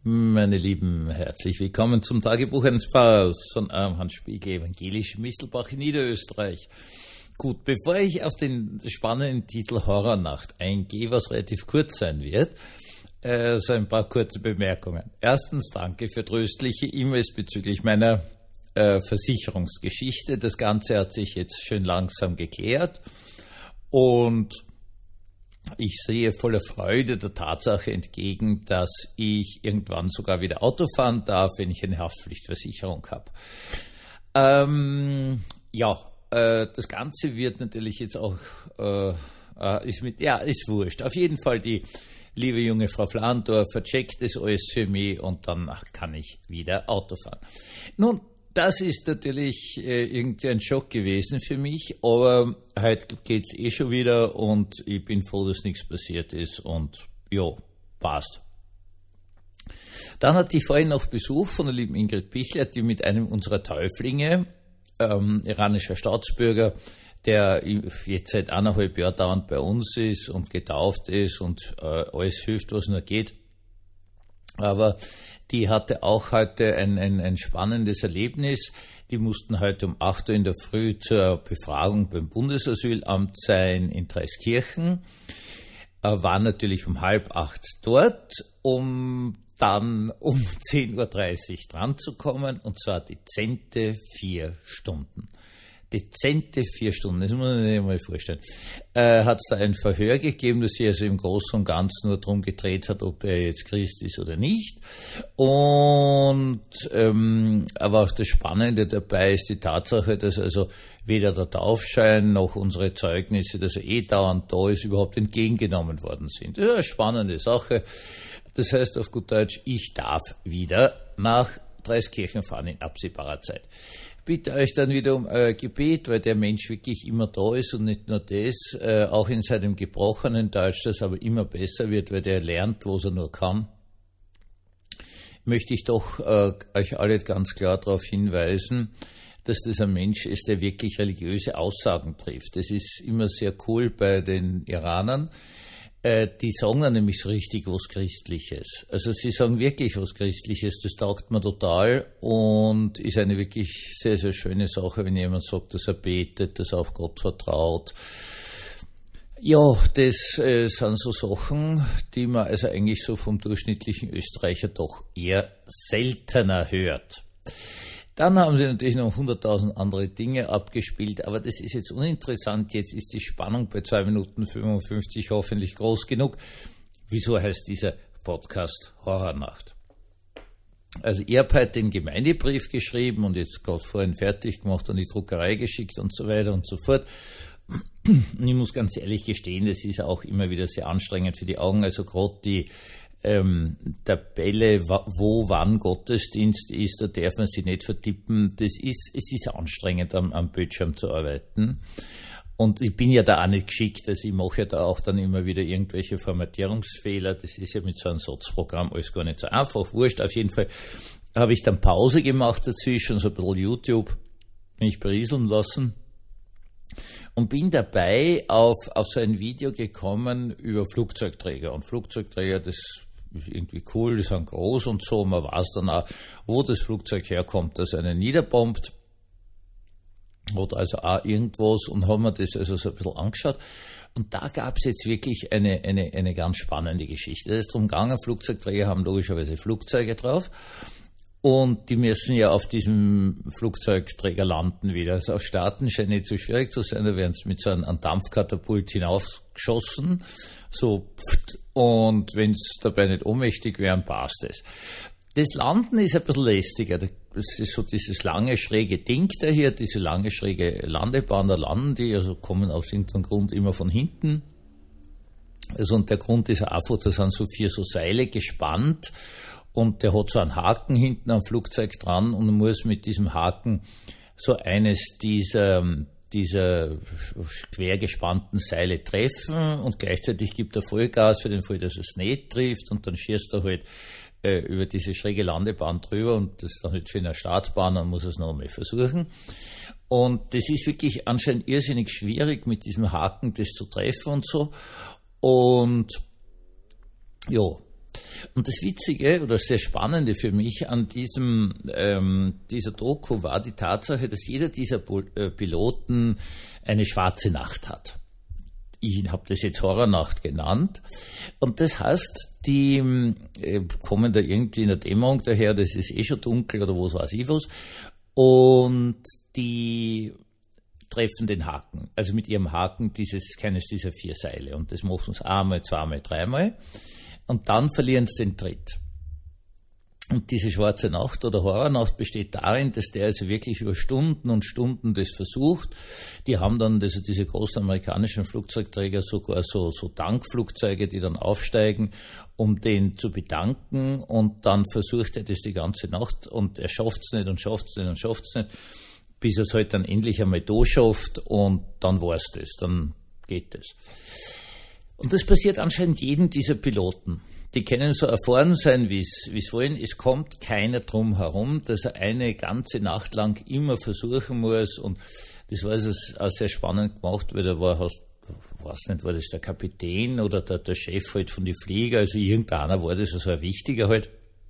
Meine Lieben, herzlich willkommen zum Tagebuch eines Pfarrers von Hans Spiegel, evangelisch Mistelbach in Niederösterreich. Gut, bevor ich auf den spannenden Titel Horrornacht eingehe, was relativ kurz sein wird, so ein paar kurze Bemerkungen. Erstens, danke für tröstliche E-Mails bezüglich meiner Versicherungsgeschichte. Das Ganze hat sich jetzt schön langsam geklärt und ich sehe voller Freude der Tatsache entgegen, dass ich irgendwann sogar wieder Auto fahren darf, wenn ich eine Haftpflichtversicherung habe. Das Ganze wird natürlich jetzt auch, ist wurscht. Auf jeden Fall die liebe junge Frau Flandorfer checkt das alles für mich und dann kann ich wieder Auto fahren. Nun, das ist natürlich irgendwie ein Schock gewesen für mich, aber heute geht's schon wieder und ich bin froh, dass nichts passiert ist und ja, passt. Dann hatte ich vorhin noch Besuch von der lieben Ingrid Pichler, die mit einem unserer Täuflinge, iranischer Staatsbürger, der jetzt seit 1,5 Jahren dauernd bei uns ist und getauft ist und alles hilft, was nur geht. Aber die hatte auch heute ein spannendes Erlebnis. Die mussten heute um 8 Uhr in der Früh zur Befragung beim Bundesasylamt sein in Traiskirchen. Waren natürlich um 7:30 dort, um dann um 10:30 Uhr dran zu kommen, und zwar dezente 4 Stunden. Dezente 4 Stunden, das muss man sich mal vorstellen. Hat es da ein Verhör gegeben, das sich also im Großen und Ganzen nur darum gedreht hat, ob er jetzt Christ ist oder nicht. Und aber auch das Spannende dabei ist die Tatsache, dass also weder der Taufschein noch unsere Zeugnisse, dass er dauernd da ist, überhaupt entgegengenommen worden sind. Das ist eine spannende Sache. Das heißt auf gut Deutsch, ich darf wieder nach Traiskirchen fahren in absehbarer Zeit. Bitte euch dann wieder um euer Gebet, weil der Mensch wirklich immer da ist und nicht nur das, auch in seinem gebrochenen Deutsch, das aber immer besser wird, weil der lernt, was er nur kann, möchte ich doch euch alle ganz klar darauf hinweisen, dass das ein Mensch ist, der wirklich religiöse Aussagen trifft. Das ist immer sehr cool bei den Iranern. Die sagen dann nämlich so richtig was Christliches. Also sie sagen wirklich was Christliches, das taugt mir total und ist eine wirklich sehr, sehr schöne Sache, wenn jemand sagt, dass er betet, dass er auf Gott vertraut. Ja, das sind so Sachen, die man also eigentlich so vom durchschnittlichen Österreicher doch eher seltener hört. Dann haben sie natürlich noch 100.000 andere Dinge abgespielt, aber das ist jetzt uninteressant. Jetzt ist die Spannung bei 2 Minuten 55 hoffentlich groß genug. Wieso heißt dieser Podcast Horrornacht? Also ich habe heute den Gemeindebrief geschrieben und jetzt gerade vorhin fertig gemacht und die Druckerei geschickt und so weiter und so fort. Und ich muss ganz ehrlich gestehen, das ist auch immer wieder sehr anstrengend für die Augen. Also gerade die Tabelle, wo wann Gottesdienst ist, da darf man sich nicht vertippen. Es ist anstrengend am Bildschirm zu arbeiten. Und ich bin ja da auch nicht geschickt, also ich mache ja da auch dann immer wieder irgendwelche Formatierungsfehler. Das ist ja mit so einem Satzprogramm alles gar nicht so einfach. Wurscht, auf jeden Fall habe ich dann Pause gemacht dazwischen, so ein bisschen YouTube, mich berieseln lassen. Und bin dabei auf so ein Video gekommen über Flugzeugträger. Und Flugzeugträger, das ist irgendwie cool, die sind groß und so. Man weiß dann auch, wo das Flugzeug herkommt, das einen niederbombt. Oder also auch irgendwas. Und haben wir das also so ein bisschen angeschaut. Und da gab es jetzt wirklich eine ganz spannende Geschichte. Es ist darum gegangen, Flugzeugträger haben logischerweise Flugzeuge drauf. Und die müssen ja auf diesem Flugzeugträger landen wieder. Also auf Starten scheint nicht so schwierig zu sein, da werden sie mit so einem Dampfkatapult hinaufgeschossen. So, und wenn es dabei nicht ohnmächtig wären, passt es. Das Landen ist ein bisschen lästiger. Das ist so dieses lange, schräge Ding da hier, diese lange, schräge Landebahn, da landen die, also kommen aus irgendeinem Grund immer von hinten. Also und der Grund ist einfach, da sind so 4 so Seile gespannt. Und der hat so einen Haken hinten am Flugzeug dran und muss mit diesem Haken so eines dieser quer gespannten Seile treffen und gleichzeitig gibt er Vollgas für den Fall, dass es nicht trifft und dann schießt er halt über diese schräge Landebahn drüber und das ist dann halt für eine Startbahn, dann muss er es noch einmal versuchen. Und das ist wirklich anscheinend irrsinnig schwierig, mit diesem Haken das zu treffen und so. Und ja, Und das Witzige oder sehr Spannende für mich an dieser Doku war die Tatsache, dass jeder dieser Piloten eine schwarze Nacht hat. Ich habe das jetzt Horrornacht genannt. Und das heißt, die kommen da irgendwie in der Dämmerung daher, das ist schon dunkel oder was weiß ich was. Und die treffen den Haken. Also mit ihrem Haken keines dieser 4 Seile. Und das machen sie einmal, zweimal, dreimal. Und dann verlieren sie den Tritt. Und diese schwarze Nacht oder Horrornacht besteht darin, dass der also wirklich über Stunden und Stunden das versucht. Die haben dann diese großen amerikanischen Flugzeugträger sogar so Tankflugzeuge, die dann aufsteigen, um den zu bedanken. Und dann versucht er das die ganze Nacht und er schafft es nicht und schafft es nicht und schafft es nicht, bis er es halt dann endlich einmal da schafft und dann war es das, dann geht es. Und das passiert anscheinend jedem dieser Piloten. Die können so erfahren sein, wie es wollen. Es kommt keiner drum herum, dass er eine ganze Nacht lang immer versuchen muss. Und das war auch sehr spannend gemacht, weil da war das der Kapitän oder der Chef halt von den Flieger, also irgendeiner war das, also ein Wichtiger halt,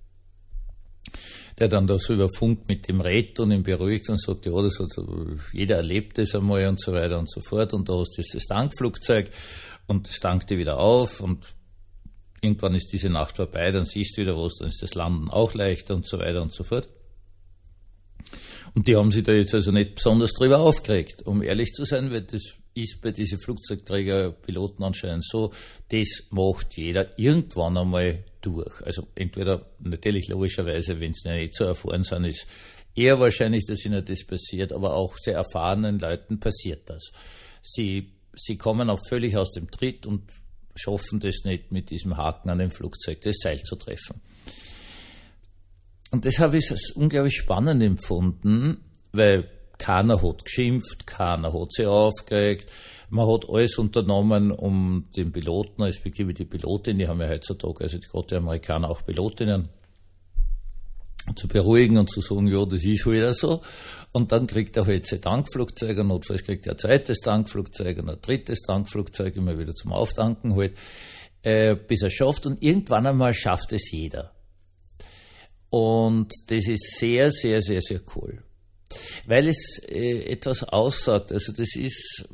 der dann da so über Funk mit dem redet und ihn beruhigt und sagt, ja, das hat jeder erlebt das einmal und so weiter und so fort. Und da hast du das Tankflugzeug und das tankte wieder auf und irgendwann ist diese Nacht vorbei, dann siehst du wieder was, dann ist das Landen auch leichter und so weiter und so fort. Und die haben sich da jetzt also nicht besonders drüber aufgeregt, um ehrlich zu sein, weil das ist bei diesen Flugzeugträgerpiloten anscheinend so, das macht jeder irgendwann einmal durch. Also entweder natürlich logischerweise, wenn sie nicht so erfahren sind, ist eher wahrscheinlich, dass ihnen das passiert, aber auch sehr erfahrenen Leuten passiert das. Sie kommen auch völlig aus dem Tritt und schaffen das nicht, mit diesem Haken an dem Flugzeug das Seil zu treffen. Und das habe ich als unglaublich spannend empfunden, weil keiner hat geschimpft, keiner hat sich aufgeregt, man hat alles unternommen, um den Piloten, respektive die Pilotin, die haben ja heutzutage, also gerade die Amerikaner auch Pilotinnen, zu beruhigen und zu sagen, ja, das ist halt so. Und dann kriegt er halt sein Tankflugzeug, und notfalls kriegt er ein zweites Tankflugzeug und ein drittes Tankflugzeug, immer wieder zum Auftanken halt, bis er schafft. Und irgendwann einmal schafft es jeder. Und das ist sehr, sehr, sehr, sehr cool. Weil es etwas aussagt, also das ist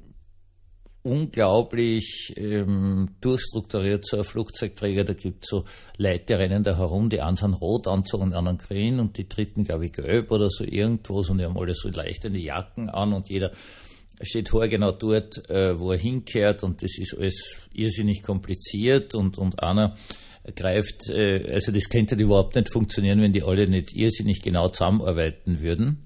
unglaublich durchstrukturiert, so ein Flugzeugträger, da gibt es so Leute, die rennen da herum, die einen sind rot anzogen, die anderen grün und die dritten, glaube ich, gelb oder so irgendwas und die haben alle so leuchtende Jacken an und jeder steht haargenau dort, wo er hinkehrt und das ist alles irrsinnig kompliziert und einer greift, also das könnte überhaupt nicht funktionieren, wenn die alle nicht irrsinnig genau zusammenarbeiten würden.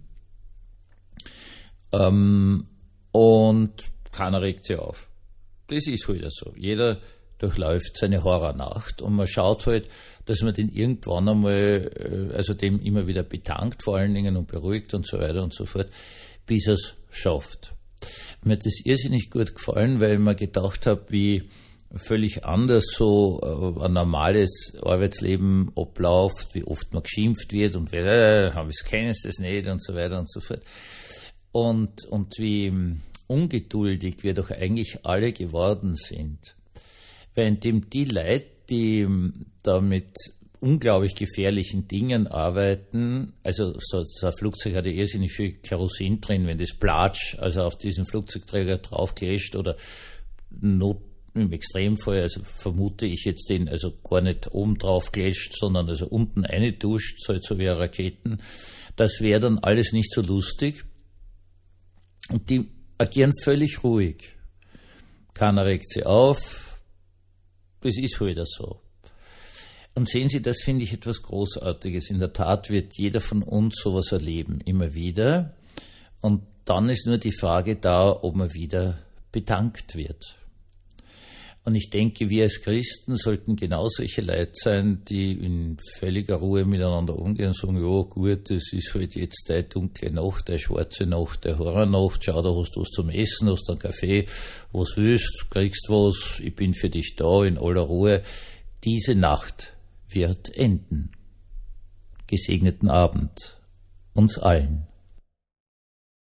Und keiner regt sich auf. Das ist halt so. Jeder durchläuft seine Horrornacht und man schaut halt, dass man den irgendwann einmal, also dem immer wieder bedankt vor allen Dingen und beruhigt und so weiter und so fort, bis er es schafft. Mir hat das irrsinnig gut gefallen, weil ich mir gedacht habe, wie völlig anders so ein normales Arbeitsleben abläuft, wie oft man geschimpft wird und kennen sie das nicht und so weiter und so fort. Und wie ungeduldig wir doch eigentlich alle geworden sind. Währenddem die Leute, die da mit unglaublich gefährlichen Dingen arbeiten, also so ein Flugzeug hat ja irrsinnig viel Kerosin drin, wenn das Platsch, also auf diesen Flugzeugträger draufclasht oder im Extremfall, also vermute ich jetzt den, also gar nicht oben drauf clasht, sondern also unten reinduscht, so wie Raketen, das wäre dann alles nicht so lustig. Und die agieren völlig ruhig. Keiner regt sie auf. Das ist halt so. Und sehen Sie, das finde ich etwas Großartiges. In der Tat wird jeder von uns sowas erleben, immer wieder. Und dann ist nur die Frage da, ob man wieder bedankt wird. Und ich denke, wir als Christen sollten genau solche Leute sein, die in völliger Ruhe miteinander umgehen und sagen, ja gut, das ist halt jetzt die dunkle Nacht, die schwarze Nacht, die Horrornacht, schau, da hast du was zum Essen, hast einen Kaffee, was willst, kriegst was, ich bin für dich da in aller Ruhe. Diese Nacht wird enden. Gesegneten Abend uns allen.